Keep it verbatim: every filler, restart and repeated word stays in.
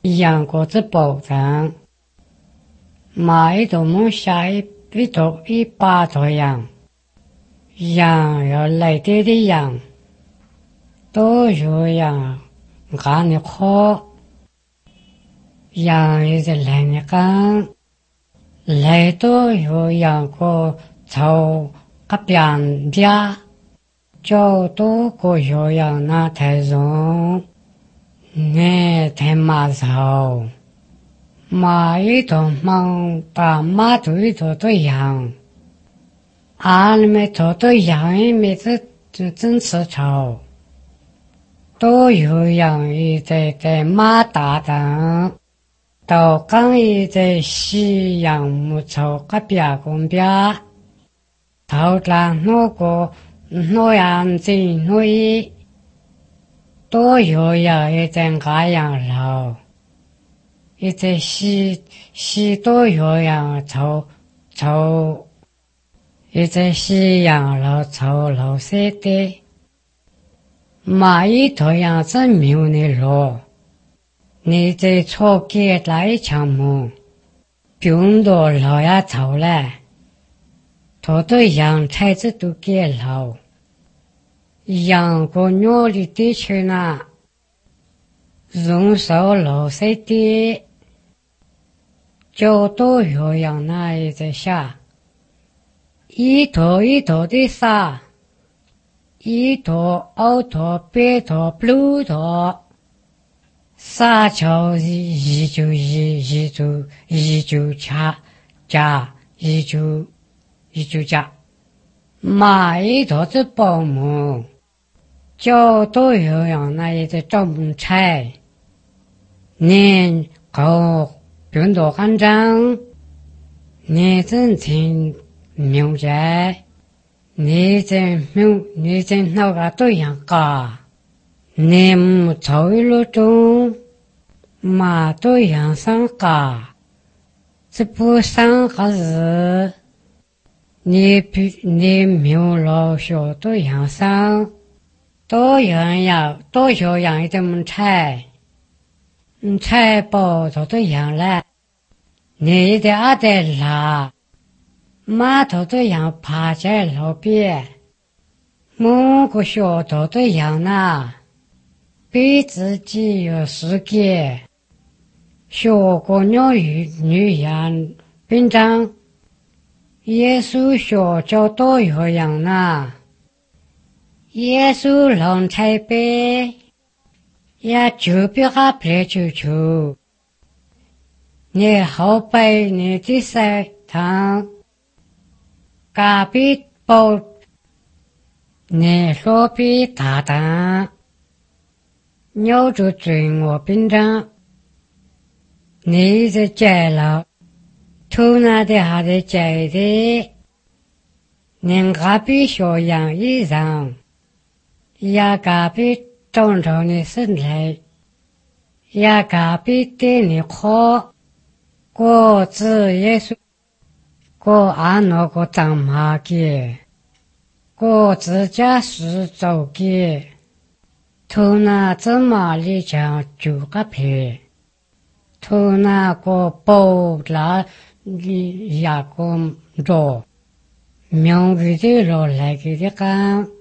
羊果子保障，马一头梦下一一头一把头羊，羊要来点的羊，都有羊干的好，羊也在来的干，来都有羊个草个边边，叫多个有羊那太重。你太马草，马一头忙把马头一头都养，啊，你们头都养一每次就真吃草，都有养一在在马大等，到刚一在西洋木草个边公边，头上那个那样子那一。都有养一只嘎养老，一只西西都有养草草，一只西养老草老些的，马一头养真苗的路，你在草给来抢么？病多老呀草嘞，头都养菜子都给老。养个鸟的地区呢，容少老些的，就都有养那一只下，一头一头的撒，一头二头白头blue头，撒桥一就一一就一就加加一就一就加，马一头是保姆。就都有养那一只种菜，你搞病毒干张，你真正明白，你真明，你真那个都养噶，你木草一路中，马都养上噶，这不上个日，你比你明老小都养上。都有人养，都有养一点菜，嗯，菜包头都养了，你的阿的拉，马头都养趴在路边，某个小头都养了，比自己有世界，小个鸟语女养兵长，耶稣小叫都有养了。耶稣龙彩杯，也就别个别求求。你后背你的塞堂，隔壁包，你左边大胆，鸟就追我兵长，你在摘了，头那的还在摘的，你隔壁小羊一样。也隔壁种着的生来，也隔壁店里好，果子也是，果按那个长马给，果子家是走给，头那芝麻里讲九个皮，头那个包拉里也个肉，苗栗的肉来给的干。